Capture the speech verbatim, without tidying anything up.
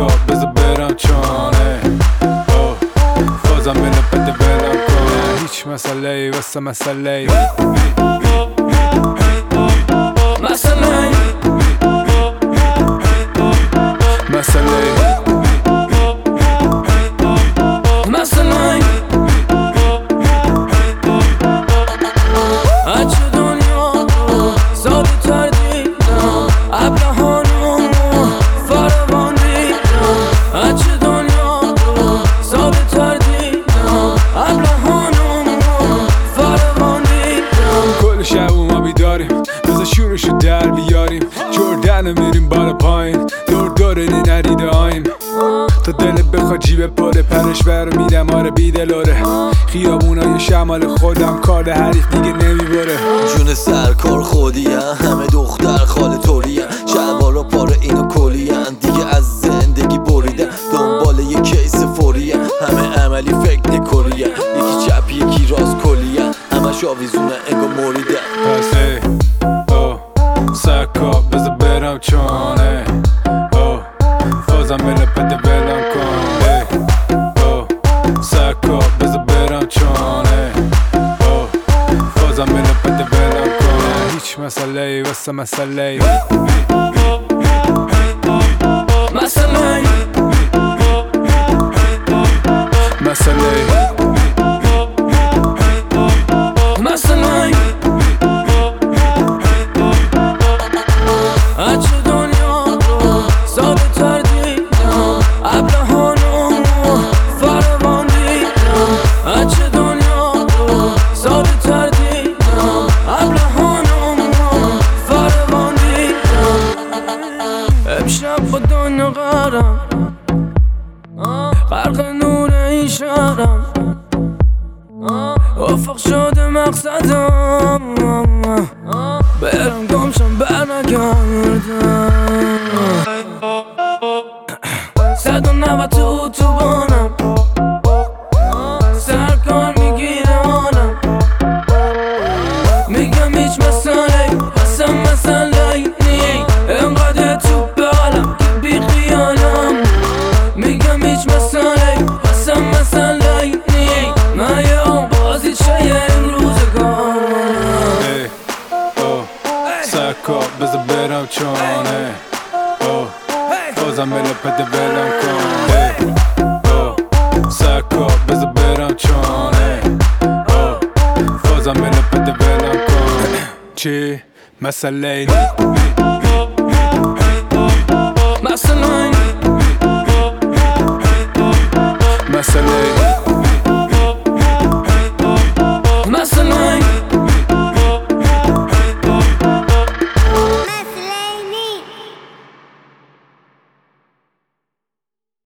سکا بذار برم چانه فازم بینه بده بلم کنه هیچ مسئله ای واسه مسئله ای مسئله ای مسئله ای مسئله ای هرچه دنیا رو ساده تر دیدم ابلهانم رو فراوان دیدم هرچه دنیا رو ساده تر دیدم ابلهانم رو فراوان دیدم کل شب ما بیداریم بذار شورشو در بیاریم جردن میریم بالا پایین دور دور دی نریده آیم تا دلت بخواد جیب پره پرش بر میدم آره بیدلاره خیابونای شمال خودم کار حریف دیگه نمیباره جون سرکار خودیم همه دختر خاله طوریم شلوارا پاره اینو کلیم دیگه از زندگی بریدم دنبال یه کیس فوریم همه عملی فکر نکوریم یکی چپ یکی راست کلیم همش آویزونه انگار مریدم پس ای او سکا بذار برم چانه او فازم بینه بده بلم کن ای او سکا بذار برم چانه او فازم بینه بده بلم کن هیچ مسئله ای واسه مسئله ای مسئله ای مسئله ای مسئله ای هرچه دنیا رو ساده تر دیدم ابلهانم رو فراوان دیدم هرچه دنیا رو ساده تر دیدم ابلهانم رو فراوان دیدم امشب با دنیا غرم غرق نور این شهرم افق شده مقصدم برم گمشم برنگردم صد و نود تو اتوبانم سرکار میگیره آنم میگم هیچ مسئله اصلا مسئله نی انقدر تو بالم که بی خیالم میگم هیچ مسئله اصلا مسئله نی من یه بازی چه امروزگارم سکا بذار برم چانه او فازم بینه بده بلم کن او سکا بذار برم چانه او فازم بینه بده بلم کن چی؟ مسئله ای مسئله ای مسئله ای مسئله ای